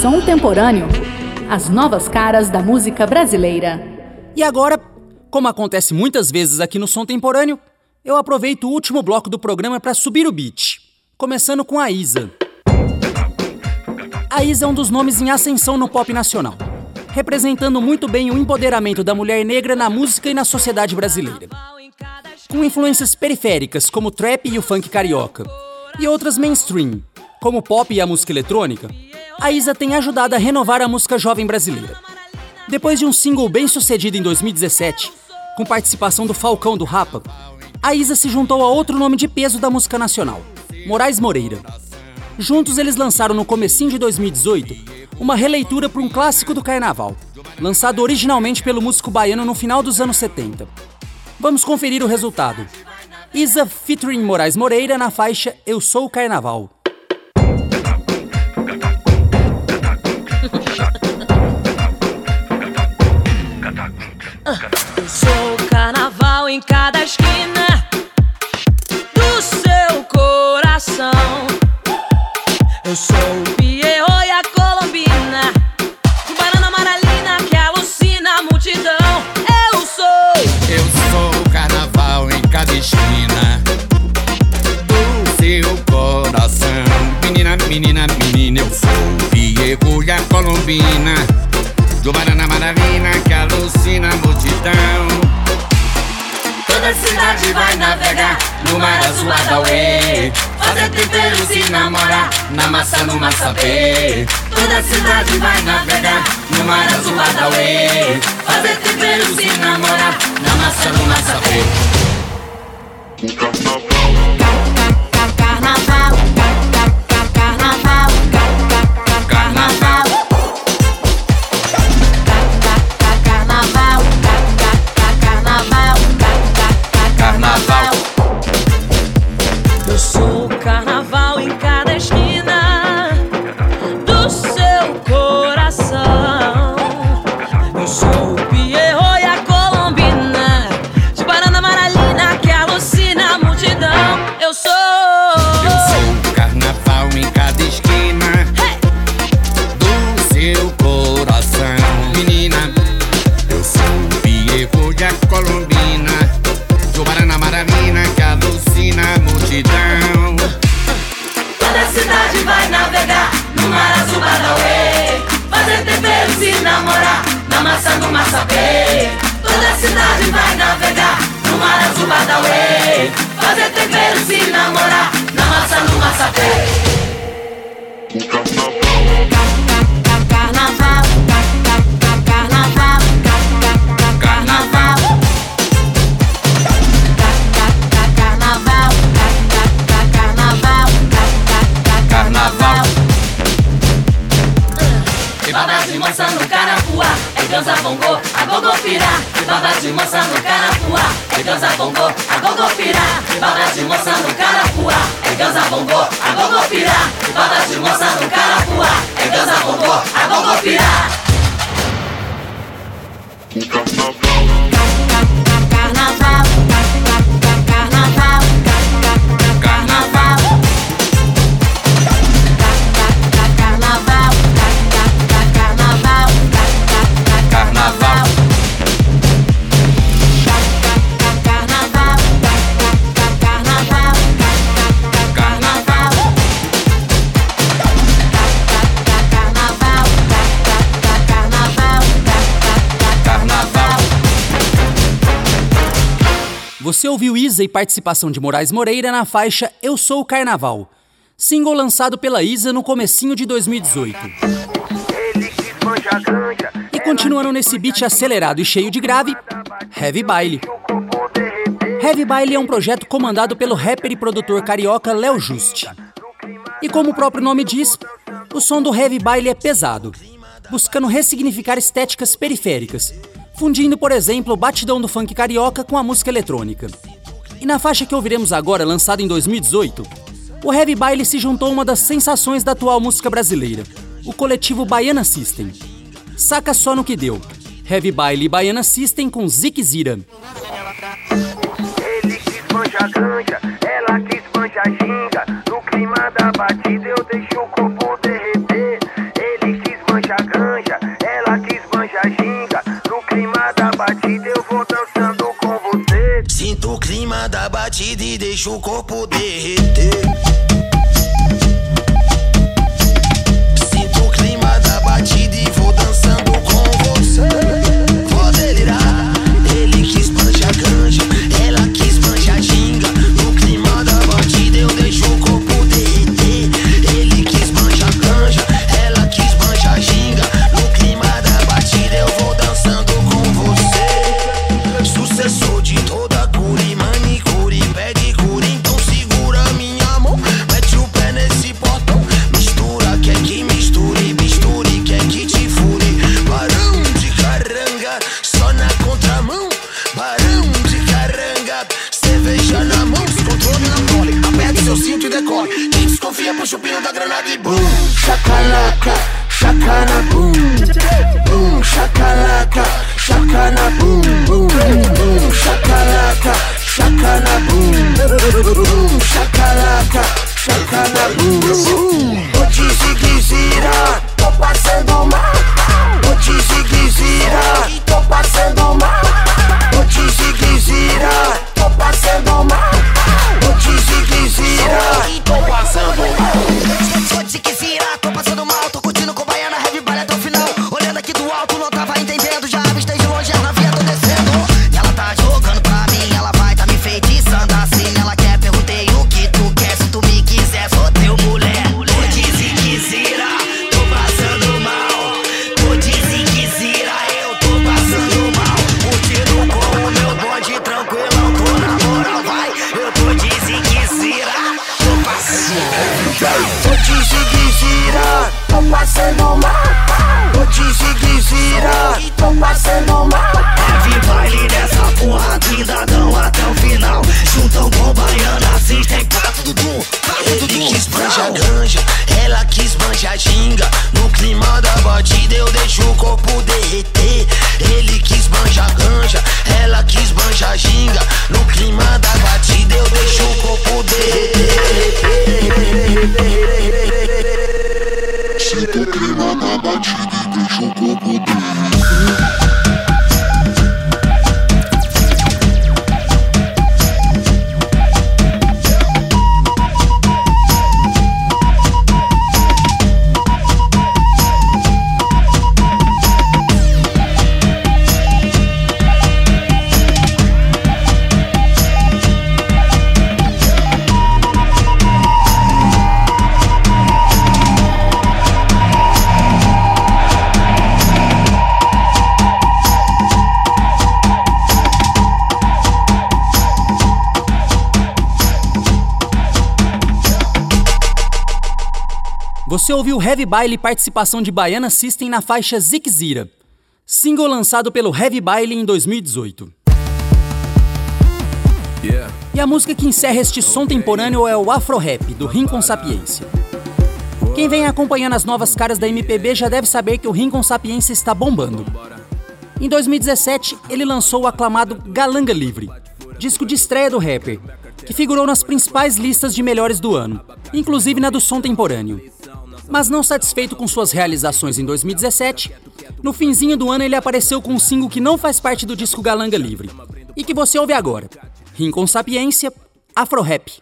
Som Temporâneo. As novas caras da música brasileira. E agora, como acontece muitas vezes aqui no Som Temporâneo, eu aproveito o último bloco do programa para subir o beat, começando com a Isa. A Isa é um dos nomes em ascensão no pop nacional, representando muito bem o empoderamento da mulher negra na música e na sociedade brasileira. Com influências periféricas como o trap e o funk carioca, e outras mainstream, como o pop e a música eletrônica, a Isa tem ajudado a renovar a música jovem brasileira. Depois de um single bem sucedido em 2017, com participação do Falcão do Rapa, a Isa se juntou a outro nome de peso da música nacional, Moraes Moreira. Juntos eles lançaram no comecinho de 2018 uma releitura para um clássico do carnaval, lançado originalmente pelo músico baiano no final dos anos 70. Vamos conferir o resultado. Isa featuring Moraes Moreira na faixa Eu Sou o Carnaval. Eu sou o carnaval em cada esquina do seu coração. Eu sou o Pierrot e a Colombina, o Banana Amaralina que alucina a multidão. Eu sou o carnaval em cada esquina do seu coração. Menina, menina, menina, eu sou o Pierrot e a Colombina, do Banana Amaralina que alucina a multidão. Toda a cidade vai navegar no mar azul Adauê, fazer tempero se namorar na maçã no maçapê. Toda a cidade vai navegar no mar azul Adauê, fazer tempero se namorar na maçã no maçapê. carnaval, carnaval, carnaval. Carnaval. Eu sou o carnaval em cada esquina do seu coração. Eu sou o Pierrot e a Colombina, de Banana Amaralina que alucina a multidão. Eu sou o carnaval em cada esquina do seu coração. Menina, eu sou o Pierrot e a Colombina, do Banana Amaralina que alucina a multidão. Toda a cidade vai navegar no mar azul Badauê, fazer tempero se namorar na maçã do maçapê. Toda a cidade vai navegar no mar azul Badauê, fazer tempero se namorar na maçã do maçapê. Carnaval, carnaval, carnaval. Carnaval. E baba de moça no carapuá, é dança bongo, a gogo pirá. E baba de moça no carapuá, é dança bongo, a gogo pirá. E baba de moça no carapuá, é dança bongo, a gogo pirá. E baba de moça no carapuá, é dança bongo, a gogo pirá. Carnaval, carnaval, carnaval. Carnaval. Você ouviu Isa e participação de Moraes Moreira na faixa Eu Sou o Carnaval, single lançado pela Isa no comecinho de 2018. E continuando nesse beat acelerado e cheio de grave, Heavy Baile. Heavy Baile é um projeto comandado pelo rapper e produtor carioca Léo Juste. E como o próprio nome diz, o som do Heavy Baile é pesado, buscando ressignificar estéticas periféricas, fundindo, por exemplo, o batidão do funk carioca com a música eletrônica. E na faixa que ouviremos agora, lançada em 2018, o Heavy Baile se juntou a uma das sensações da atual música brasileira, o coletivo Baiana System. Saca só no que deu. Heavy Baile e Baiana System com Zique Zira. Ele quis manjar ganja, ela quis manjar ginga. No clima da batida eu deixo o corpo derreter. Ele quis deixo o corpo derreter. Sinto o clima da batida e vou dançando com você. Vou delirar, ele quis manjar ganja, ela quis manjar ginga. No clima da batida eu deixo o corpo derreter. Ele quis manjar ganja, ela quis manjar ginga. No clima da batida eu vou dançando com você. Sucessor de toda cura e manicure, pedicure, então segura minha mão, mete o pé nesse portão. Mistura, quer que misture, misture, quer que te fure. Barão de caranga, só na contramão. Barão de caranga, cerveja na mão, descontrole na prole. Aperta seu cinto e decore. Quem desconfia puxa o pino da granada e bum. Chacalaca, chacana bum. Bum, chacalaca, chacana bum. Bum, bum, chacalaca, chacana bum. Bum, chacalaca, chacana bum. Vou te seguir, tô passando mal. Vou te seguir, tô passando mal. Vou te seguir, tô passando mal. Vou te seguir, tô passando mal. Vou te seguir, tô passando mal. Tô curtindo com baiana, heavy baile até o final. Olhando aqui do alto, não tava entendendo. Já avistei de longe, a navia tô descendo. Ela tá jogando pra mim, ela vai tá me feitiçando assim. Ela quer, perguntei o que tu quer. Se tu me quiser, sou teu mulher. Vou te seguir, tô passando mal. Vou te seguir, eu tô passando mal. Curtindo com o meu bonde tranquilão, tô na moral, vai. Eu tô te seguir, tô passando mal. Vou te seguir, tô passando mal. Vou te seguir, tô passando mal. Heavy baile nessa porra, quindadão até o final. Juntão com baiana, assistem pra tudo dum. Ele quis manjar ganja, ela quis manjar ginga. No clima da batida eu deixo o corpo derreter. Ele quis manjar ganja, ela quis manjar ginga. No clima da batida eu deixo o corpo derreter. Sinto o clima da batida e deixo o corpo derreter. Você ouviu Heavy Baile e participação de Baiana System na faixa Zikzira, single lançado pelo Heavy Baile em 2018. E a música que encerra este som temporâneo é o Afro Rap, do Rincon Sapiência. Quem vem acompanhando as novas caras da MPB já deve saber que o Rincon Sapiência está bombando. Em 2017, ele lançou o aclamado Galanga Livre, disco de estreia do rapper, que figurou nas principais listas de melhores do ano, inclusive na do som temporâneo. Mas não satisfeito com suas realizações em 2017, no finzinho do ano ele apareceu com um single que não faz parte do disco Galanga Livre, e que você ouve agora, Rincon Sapiência, Afro Rap.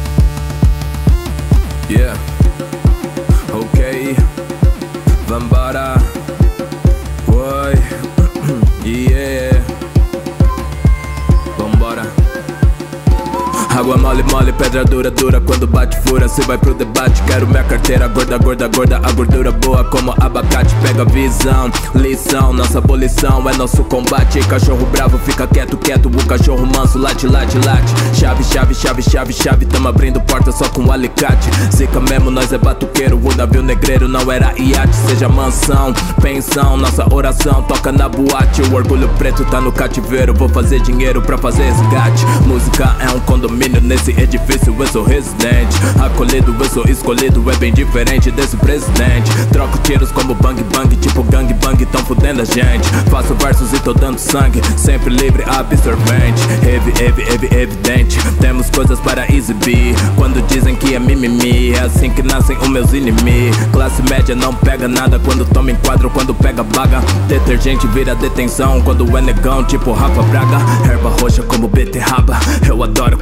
Yeah, ok, vambora, oi, yeah, vambora. Água mole, mole, pedra dura, dura. Quando bate fura, cê vai pro debate. Quero minha carteira gorda, gorda, gorda. A gordura boa como abacate. Pega visão, lição. Nossa abolição é nosso combate. Cachorro bravo fica quieto, quieto. O cachorro manso late, late, late. Chave, chave, chave, chave, chave. Tamo abrindo porta só com alicate. Zica mesmo, nós é batuqueiro. O navio negreiro não era iate. Seja mansão, pensão. Nossa oração toca na boate. O orgulho preto tá no cativeiro. Vou fazer dinheiro pra fazer resgate. Música é um condomínio. Nesse edifício eu sou residente. Acolhido, eu sou escolhido. É bem diferente desse presidente. Troco tiros como bang bang. Tipo gang bang, tão fudendo a gente. Faço versos e tô dando sangue. Sempre livre, absorvente. Evidente. Temos coisas para exibir. Quando dizem que é mimimi, é assim que nascem os meus inimigos. Classe média não pega nada quando toma enquadro. Quando pega baga, detergente vira detenção. Quando é negão, tipo Rafa Braga. Erva roxa como beterraba. Eu adoro quando mexe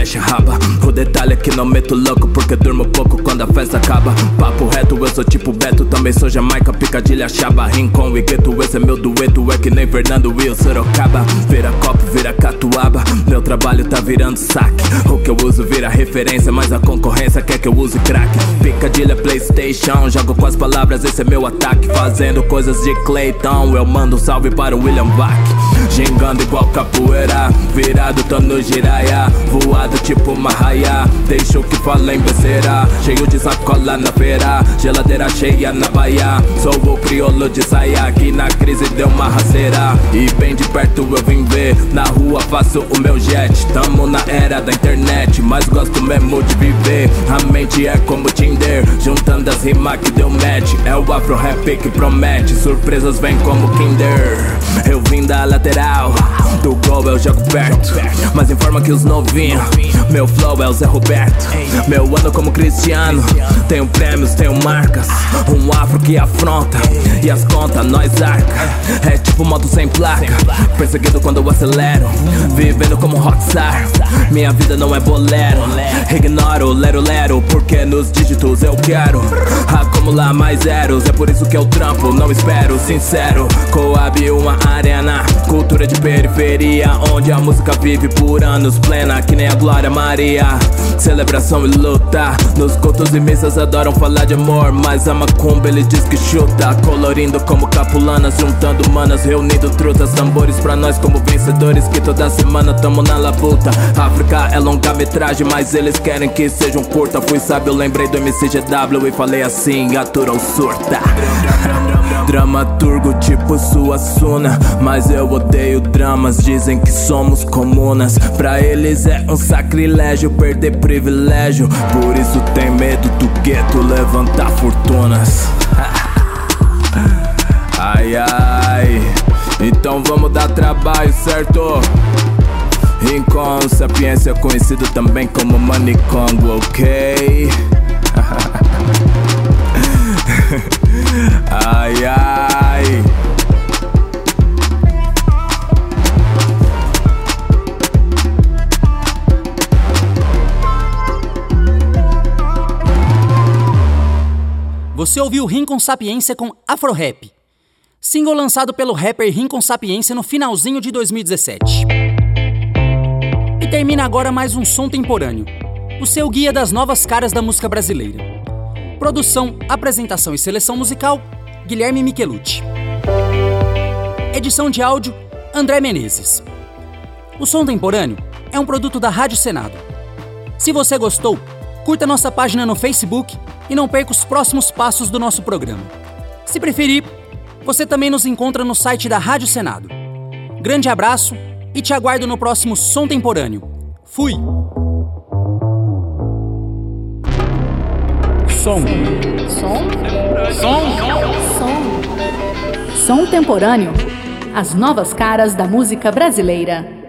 deixa raba. O detalhe é que não meto louco porque durmo pouco quando a festa acaba. Papo reto, eu sou tipo Beto, também sou Jamaica, Picadilha, Chaba, Rincon e Gueto. Esse é meu dueto, é que nem Fernando e o Sorocaba. Vira copo, vira catuaba, meu trabalho tá virando saque. O que eu uso vira referência, mas a concorrência quer que eu use crack. Picadilha, Playstation, jogo com as palavras, esse é meu ataque. Fazendo coisas de Clayton, eu mando um salve para o William Vac. Gingando igual capoeira, virado tô no giraia, voado tipo uma raia. Deixo que fala em besteira, cheio de sacola na feira, geladeira cheia na baia. Sou o crioulo de saia, que na crise deu uma rasteira. E bem de perto eu vim ver, na rua faço o meu jet. Tamo na era da internet, mas gosto mesmo de viver. A mente é como Tinder, juntando as rimas que deu match. É o afro rap que promete, surpresas vêm como Kinder. Eu vim da lateral, do gol eu jogo perto, mas informa que os novinhos, meu flow é o Zé Roberto. Meu ano como Cristiano, tenho prêmios, tenho marcas. Um afro que afronta, e as contas nós arca. É tipo moto sem placa, perseguido quando eu acelero, vivendo como rockstar. Minha vida não é bolero, ignoro lero, porque nos dígitos eu quero acumular mais zeros. É por isso que eu trampo, não espero, sincero. Coab uma arena, cultura de periferia, onde a música vive por anos plena, que nem a Glória Maria. Celebração e luta, nos cultos e missas adoram falar de amor, mas a macumba ele diz que chuta. Colorindo como capulanas, juntando manas, reunindo trutas. Tambores pra nós como vencedores, que toda semana tamo na labuta. África é longa-metragem, mas eles querem que seja um curta. Fui sábio, lembrei do MCGW e falei assim, atura ou surta. Dramaturgo tipo Suassuna, mas eu odeio dramas. Dizem que somos comunas, pra eles é um sacrilégio perder privilégio. Por isso tem medo do gueto levantar fortunas. Ai ai, então vamos dar trabalho, certo? Rincon Sapiência, conhecido também como Manicongo, ok? Ai ai. Você ouviu Rincon Sapiência com Afro Rap, single lançado pelo rapper Rincon Sapiência no finalzinho de 2017. E termina agora mais um Som Temporâneo, o seu guia das novas caras da música brasileira. Produção, apresentação e seleção musical, Guilherme Michelucci. Edição de áudio, André Menezes. O Som Temporâneo é um produto da Rádio Senado. Se você gostou, curta nossa página no Facebook e não perca os próximos passos do nosso programa. Se preferir, você também nos encontra no site da Rádio Senado. Grande abraço e te aguardo no próximo Som Temporâneo. Fui! Som Temporâneo. As novas caras da música brasileira.